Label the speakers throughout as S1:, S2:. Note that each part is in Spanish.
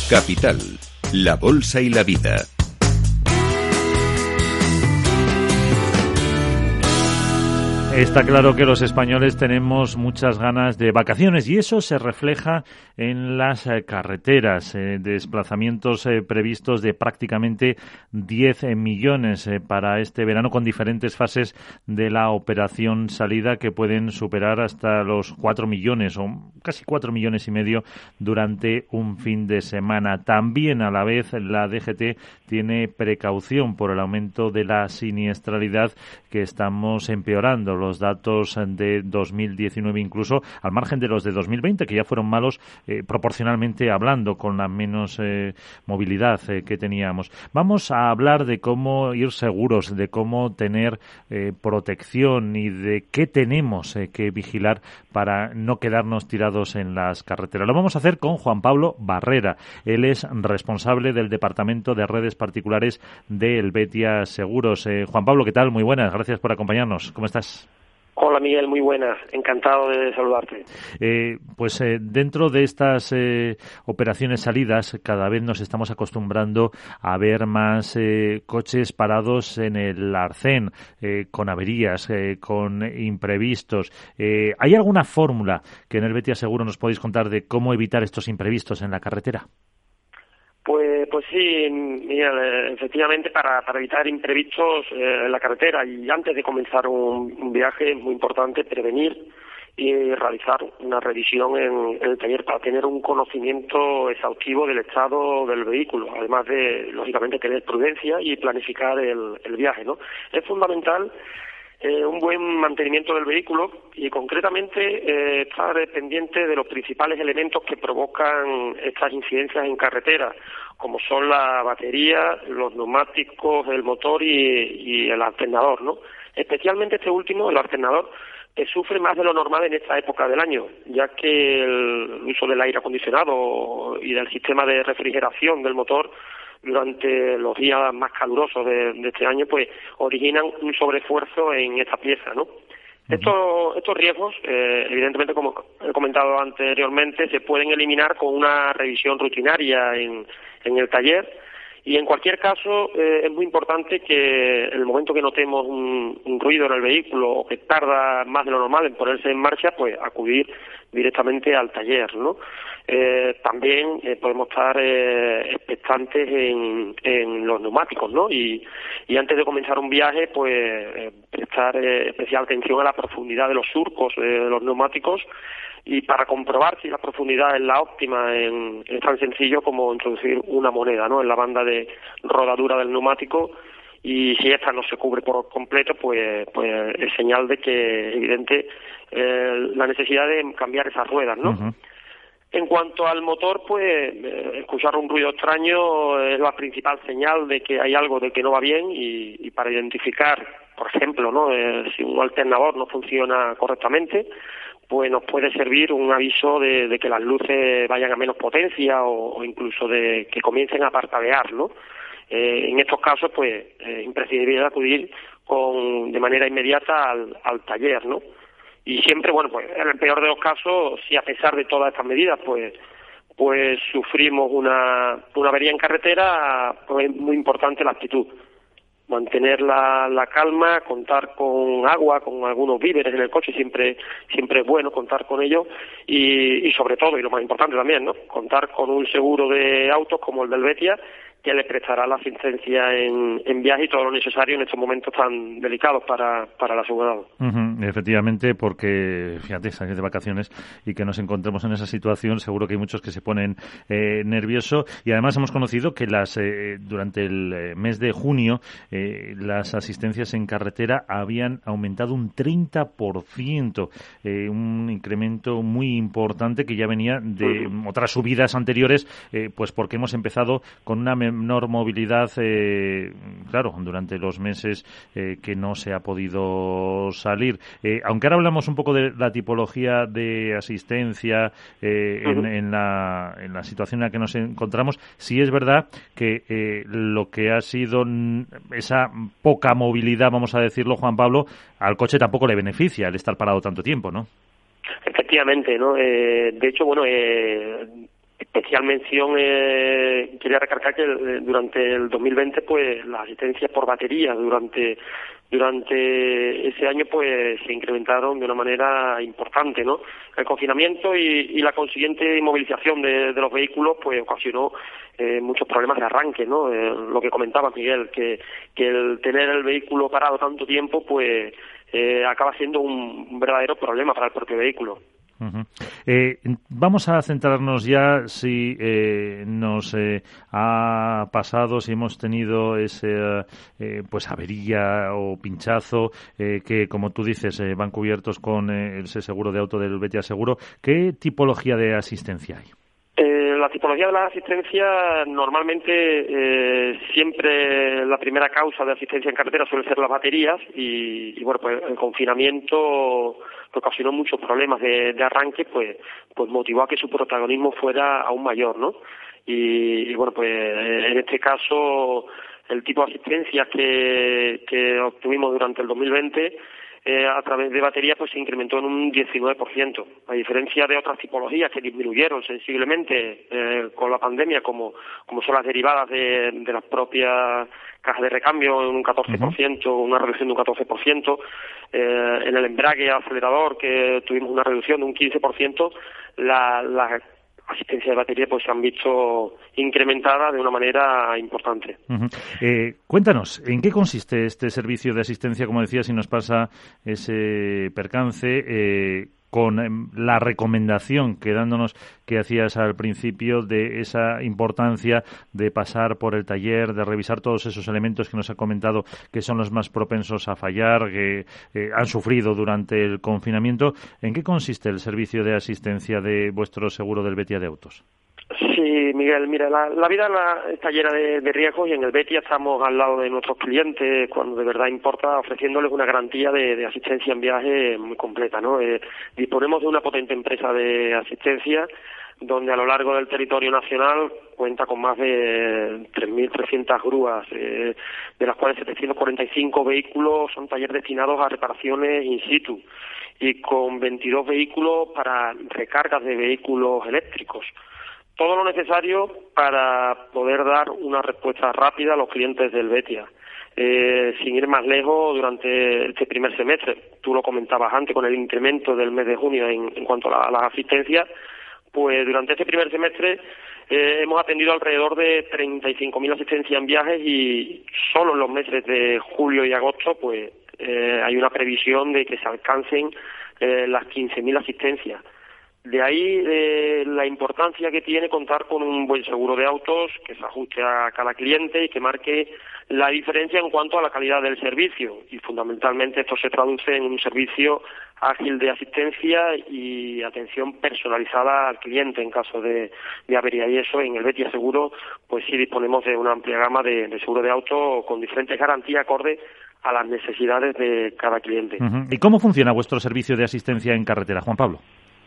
S1: Capital, la bolsa y la vida.
S2: Está claro que los españoles tenemos muchas ganas de vacaciones y eso se refleja en las carreteras. Desplazamientos previstos de prácticamente 10 millones para este verano, con diferentes fases de la operación salida que pueden superar hasta los 4 millones o casi 4 millones y medio durante un fin de semana. También, a la vez, la DGT tiene precaución por el aumento de la siniestralidad que estamos empeorando. Los datos de 2019, incluso al margen de los de 2020, que ya fueron malos proporcionalmente hablando, con la menos movilidad que teníamos. Vamos a hablar de cómo ir seguros, de cómo tener protección y de qué tenemos que vigilar para no quedarnos tirados en las carreteras. Lo vamos a hacer con Juan Pablo Barrera. Él es responsable del Departamento de Redes Particulares de Helvetia Seguros. Juan Pablo, ¿qué tal? Muy buenas, gracias por acompañarnos. ¿Cómo estás?
S3: Hola Miguel, muy buenas, encantado de saludarte.
S2: Dentro de estas operaciones salidas, cada vez nos estamos acostumbrando a ver más coches parados en el arcén, con averías, con imprevistos. ¿Hay alguna fórmula que en Helvetia Seguro nos podéis contar de cómo evitar estos imprevistos en la carretera?
S3: Pues sí, Miguel, efectivamente para evitar imprevistos en la carretera y antes de comenzar un viaje es muy importante prevenir y realizar una revisión en el taller para tener un conocimiento exhaustivo del estado del vehículo, además de, lógicamente, tener prudencia y planificar el viaje, ¿no? Es fundamental un buen mantenimiento del vehículo y concretamente estar pendiente de los principales elementos que provocan estas incidencias en carretera, como son la batería, los neumáticos, el motor y el alternador, ¿no? Especialmente este último, el alternador, que sufre más de lo normal en esta época del año, ya que el uso del aire acondicionado y del sistema de refrigeración del motor durante los días más calurosos de este año, pues originan un sobreesfuerzo en esta pieza, ¿no? Estos riesgos, evidentemente, como he comentado anteriormente, se pueden eliminar con una revisión rutinaria en el taller. Y en cualquier caso, es muy importante que en el momento que notemos un ruido en el vehículo o que tarda más de lo normal en ponerse en marcha, pues acudir directamente al taller, ¿no? También podemos estar expectantes en los neumáticos, ¿no? Y antes de comenzar un viaje, pues prestar especial atención a la profundidad de los surcos de los neumáticos. Y para comprobar si la profundidad es la óptima, es tan sencillo como introducir una moneda, ¿no?, en la banda de rodadura del neumático, y si esta no se cubre por completo, pues es señal de que evidente la necesidad de cambiar esas ruedas, ¿no? Uh-huh. En cuanto al motor, pues escuchar un ruido extraño es la principal señal de que hay algo de que no va bien, y para identificar, por ejemplo, ¿no?, si un alternador no funciona correctamente, pues nos puede servir un aviso de que las luces vayan a menos potencia o incluso de que comiencen a parpadear, ¿no? En estos casos, pues es imprescindible acudir de manera inmediata al taller, ¿no? Y siempre, bueno, pues en el peor de los casos, si a pesar de todas estas medidas, pues sufrimos una avería en carretera, pues es muy importante la actitud. Mantener la calma, contar con agua, con algunos víveres en el coche, siempre es bueno contar con ello, y sobre todo, y lo más importante también, ¿no?, contar con un seguro de autos como el de Helvetia, que le prestará la asistencia en viaje y todo lo necesario en estos momentos tan delicados para el asegurado.
S2: Uh-huh, efectivamente, porque, fíjate, salir de vacaciones y que nos encontremos en esa situación, seguro que hay muchos que se ponen nerviosos, y además hemos conocido que durante el mes de junio las asistencias en carretera habían aumentado un 30%, un incremento muy importante que ya venía de otras subidas anteriores, pues porque hemos empezado con una menor movilidad, claro, durante los meses que no se ha podido salir. Aunque ahora hablamos un poco de la tipología de asistencia en la situación en la que nos encontramos, sí es verdad que lo que ha sido esa poca movilidad, vamos a decirlo, Juan Pablo, al coche tampoco le beneficia el estar parado tanto tiempo, ¿no?
S3: Efectivamente, ¿no? De hecho, bueno, Especial mención, quería recalcar que durante el 2020 pues las asistencias por batería durante ese año pues se incrementaron de una manera importante, ¿no? El confinamiento y la consiguiente inmovilización de los vehículos pues ocasionó muchos problemas de arranque, ¿no? Lo que comentaba Miguel, que el tener el vehículo parado tanto tiempo pues acaba siendo un verdadero problema para el propio vehículo.
S2: Uh-huh. Vamos a centrarnos ya si nos ha pasado, si hemos tenido ese pues avería o pinchazo que, como tú dices, van cubiertos con ese seguro de auto del Betia Seguro. ¿Qué tipología de asistencia hay?
S3: La tipología de la asistencia, normalmente siempre la primera causa de asistencia en carretera suele ser las baterías y bueno, pues el confinamiento que ocasionó muchos problemas de arranque, pues motivó a que su protagonismo fuera aún mayor, ¿no? Y bueno, pues en este caso el tipo de asistencia que obtuvimos durante el 2020 a través de baterías pues se incrementó en un 19%, a diferencia de otras tipologías que disminuyeron sensiblemente con la pandemia, como son las derivadas de las propias cajas de recambio en un 14%, una reducción de un 14%, en el embrague acelerador que tuvimos una reducción de un 15%, la asistencia de batería pues se han visto incrementadas de una manera importante.
S2: Cuéntanos, ¿en qué consiste este servicio de asistencia? Como decía, si nos pasa ese percance, con la recomendación que hacías al principio de esa importancia de pasar por el taller, de revisar todos esos elementos que nos ha comentado que son los más propensos a fallar, que han sufrido durante el confinamiento. ¿En qué consiste el servicio de asistencia de vuestro seguro del Betia de Autos?
S3: Sí, Miguel, mira, la vida está llena de riesgos y en el Betia estamos al lado de nuestros clientes cuando de verdad importa, ofreciéndoles una garantía de asistencia en viaje muy completa, ¿no? Disponemos de una potente empresa de asistencia donde a lo largo del territorio nacional cuenta con más de 3.300 grúas, de las cuales 745 vehículos son talleres destinados a reparaciones in situ y con 22 vehículos para recargas de vehículos eléctricos. Todo lo necesario para poder dar una respuesta rápida a los clientes del Betia. Sin ir más lejos, durante este primer semestre, tú lo comentabas antes con el incremento del mes de junio en cuanto a las asistencias, pues durante este primer semestre hemos atendido alrededor de 35.000 asistencias en viajes y solo en los meses de julio y agosto pues hay una previsión de que se alcancen las 15.000 asistencias. De ahí la importancia que tiene contar con un buen seguro de autos que se ajuste a cada cliente y que marque la diferencia en cuanto a la calidad del servicio. Y fundamentalmente esto se traduce en un servicio ágil de asistencia y atención personalizada al cliente en caso de avería. Y eso en el Betia Seguro pues sí disponemos de una amplia gama de seguro de auto con diferentes garantías acorde a las necesidades de cada cliente.
S2: ¿Y cómo funciona vuestro servicio de asistencia en carretera, Juan Pablo?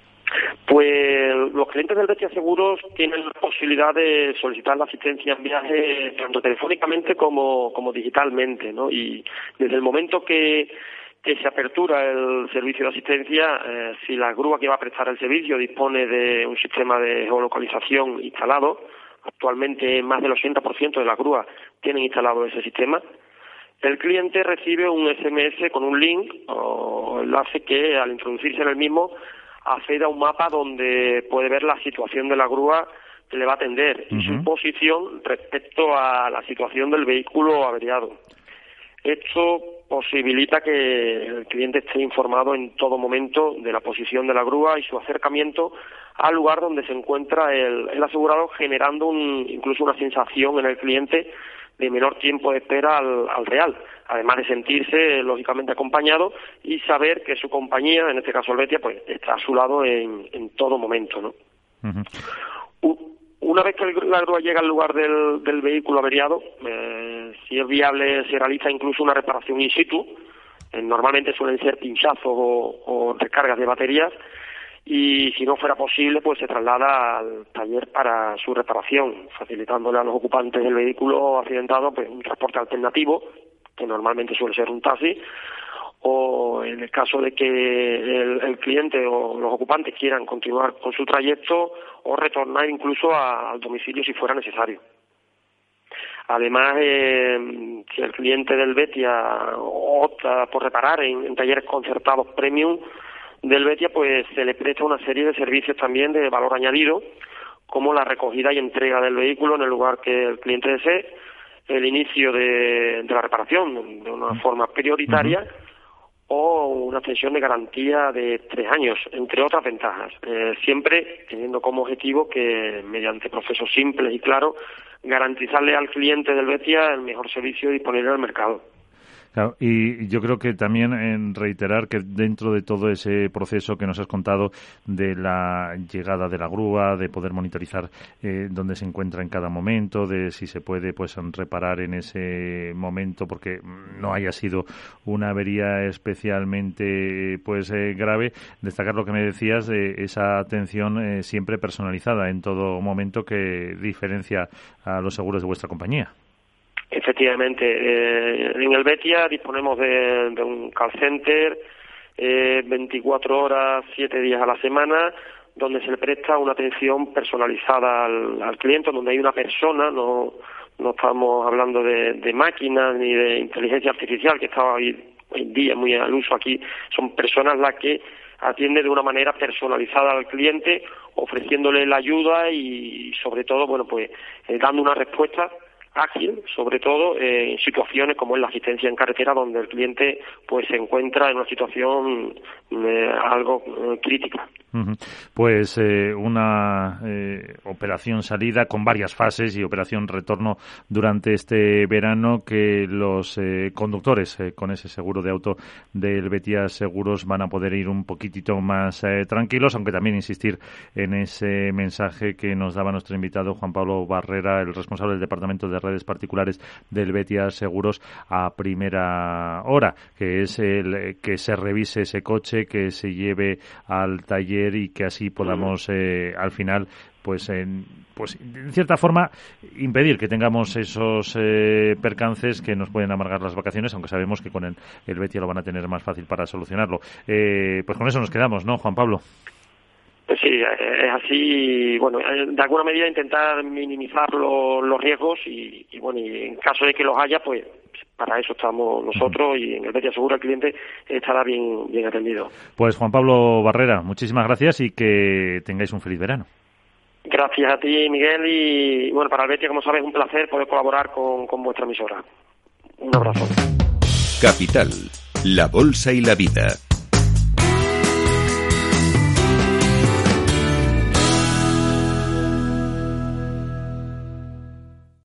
S3: Pues los clientes del Betia Seguros tienen la posibilidad de solicitar la asistencia en viaje tanto telefónicamente como digitalmente, ¿no? Y desde el momento que se apertura el servicio de asistencia, si la grúa que va a prestar el servicio dispone de un sistema de geolocalización instalado, actualmente más del 80% de las grúas tienen instalado ese sistema, el cliente recibe un SMS con un link o enlace que al introducirse en el mismo accede a un mapa donde puede ver la situación de la grúa que le va a atender y su posición respecto a la situación del vehículo averiado. Esto posibilita que el cliente esté informado en todo momento de la posición de la grúa y su acercamiento al lugar donde se encuentra el asegurado, generando incluso una sensación en el cliente de menor tiempo de espera al real, además de sentirse lógicamente acompañado y saber que su compañía, en este caso el Betia, pues está a su lado en todo momento, ¿no? Una vez que la grúa llega al lugar del vehículo averiado, si es viable se realiza incluso una reparación in situ, normalmente suelen ser pinchazos o recargas de baterías, y si no fuera posible pues se traslada al taller para su reparación, facilitándole a los ocupantes del vehículo accidentado pues un transporte alternativo, que normalmente suele ser un taxi, o en el caso de que el cliente o los ocupantes quieran continuar con su trayecto o retornar incluso al domicilio si fuera necesario. Además, si el cliente del Betia opta por reparar en talleres concertados premium del Betia, pues se le presta una serie de servicios también de valor añadido, como la recogida y entrega del vehículo en el lugar que el cliente desee, el inicio de la reparación de una forma prioritaria, o una extensión de garantía de 3 años, entre otras ventajas, siempre teniendo como objetivo que, mediante procesos simples y claros, garantizarle al cliente del Betia el mejor servicio disponible al mercado.
S2: Claro, y yo creo que también en reiterar que dentro de todo ese proceso que nos has contado de la llegada de la grúa, de poder monitorizar dónde se encuentra en cada momento, de si se puede pues reparar en ese momento porque no haya sido una avería especialmente pues grave, destacar lo que me decías de esa atención siempre personalizada en todo momento que diferencia a los seguros de vuestra compañía.
S3: Efectivamente, en el Betia disponemos de un call center 24 horas, 7 días a la semana, donde se le presta una atención personalizada al cliente, donde hay una persona, no estamos hablando de máquinas ni de inteligencia artificial, que está hoy en día muy al uso aquí, son personas las que atienden de una manera personalizada al cliente, ofreciéndole la ayuda y sobre todo, bueno, pues dando una respuesta ágil, sobre todo en situaciones como es la asistencia en carretera, donde el cliente pues se encuentra en una situación algo crítica.
S2: Pues una operación salida con varias fases y operación retorno durante este verano que los conductores con ese seguro de auto del Betia Seguros van a poder ir un poquitito más tranquilos, aunque también insistir en ese mensaje que nos daba nuestro invitado Juan Pablo Barrera, el responsable del Departamento de Redes Particulares del Betia Seguros, a primera hora, que es el que se revise ese coche, que se lleve al taller y que así podamos al final pues en cierta forma impedir que tengamos esos percances que nos pueden amargar las vacaciones, aunque sabemos que con el Betia lo van a tener más fácil para solucionarlo. Pues con eso nos quedamos, ¿no, Juan Pablo?
S3: Pues sí, es así. Bueno, de alguna medida intentar minimizar los riesgos y bueno, y en caso de que los haya, pues para eso estamos nosotros y en el Betia Seguro el cliente estará bien atendido. Pues
S2: Juan Pablo Barrera, muchísimas gracias y que tengáis un feliz verano.
S3: Gracias a ti, Miguel, y bueno, para el Betia, como sabes, un placer poder colaborar con vuestra emisora. Un abrazo.
S1: Capital, la bolsa y la vida.